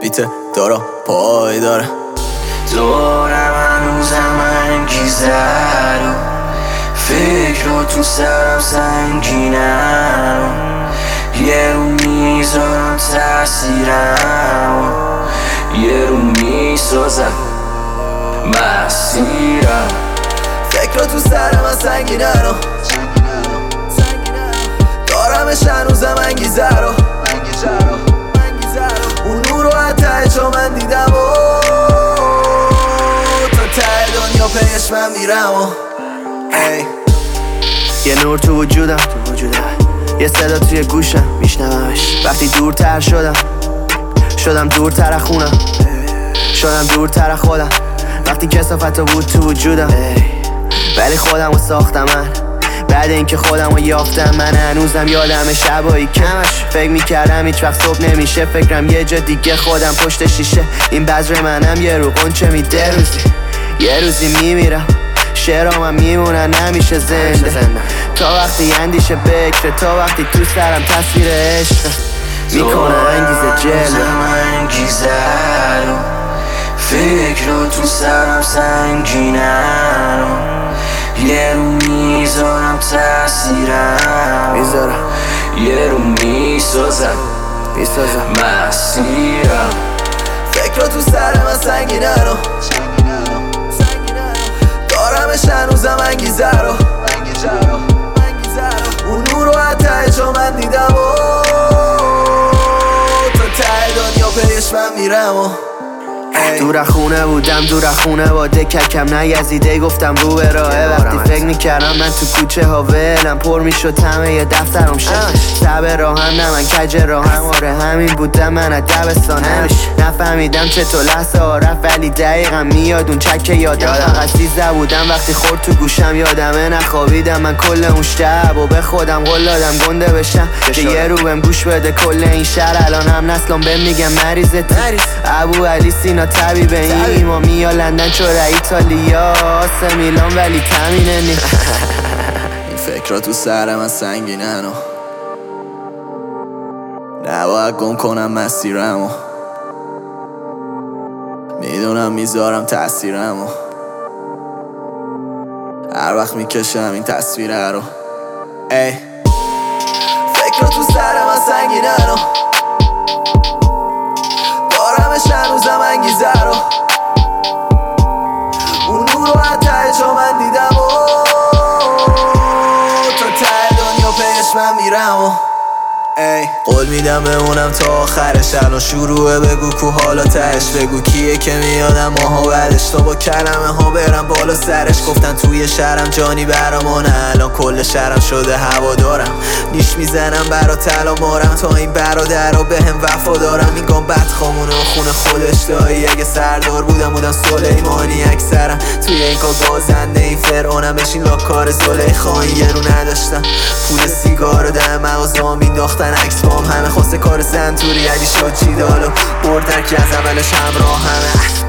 بیت دارا پای داره دورم هنوزم انگیزه رو فکر رو تو سرم سنگینم یه رو میذارم تاثیرم یه رو میسازم مسیرم فکر رو تو سرم سنگینم دارمش هنوزم انگیزه رو اون نور رو ته چا من دیدم و تا ته دنیا پیش من میرم یه نور تو وجودم یه صدا توی گوشم میشنومش وقتی دورتر شدم دورتر از خونم شدم دورتر از خودم وقتی کثافت بود تو وجودم ولی خودم رو ساختم من بعد اینکه خودم رو یافتم من هنوزم یادم شبایی کمش فکر میکردم هیچ وقت صبح نمیشه فکرم یه جا دیگه خودم پشت شیشه این بذر منم یه رو قنچه میده یه روزی میمیرم شعرام میمونن نمیشه زنده تا وقتی اندیشه بکره تا وقتی تو سرم تصویر عشق میکنه انگیزه جلوه انگیزه رو فکر رو تو سرم سنگینم یه رو میذارم تاثیرم یه رو میسازم مسیرم فکر رو تو سرم سنگینم دارمش هنوزم انگیزه رو اون نور رو ته چا من دیدم و تا ته دنیا پیش من میرم دور خونه بودم دور خونه با دککم نگزیده گفتم رو به راهه وقتی فکر میکردم من تو کوچه ها ولم پر میشد همه یه دفترم شب راهم نه من کج راهم آره همین بودم من از دبستانم نفهمیدم چطور لحظه ها رفت ولی دقیقا میاد اون چکه یادم فقط 13 بودم وقتی خورد تو گوشم یادمه نخوابیدم من کل اون شب و به خودم قول دادم گنده بشم که یه رو بهم گوش بده کل این شهر الان هم نسلم بهم میگم مریضت ابو علی سینا طبیب ایما میا لندن چوره ایتالیا آسه میلان ولی تمینه نی این فکرها تو سرم سنگینن و نباید گم کنم مسیرم و میدونم میذارم تاثیرم و هر وقت میکشم این تصویره رو فکرها تو سرم سنگینن و دارمش هنوزم انگیزه رو اون نور رو ته چا من دیدم و تا ته دنیا پیش من میرم قول میدم بمونم تا آخرش الان شروعه بگو کو حالا تهش بگو کیه که میادم ماها بعدش تا با کلمه ها برم بالا سرش گفتن توی شهرم جانی برامانه الان کل شهرم شده هوا دارم نیش میزنم برا تلا مارم تا این برادر رو به هم وفا دارم میگم بدخامونه و خونه خودش دایی اگه سردار بودم سلیمانی اکثرم توی این کار بازنده این فرعونم بشین لاکار زلیخایی یه رو نداشتم پول سیگار رو در مغازه مینداختن عکس بام همه خواسته کار سنتوری علی شد چی دالو برد هرکی از اولش همراه همه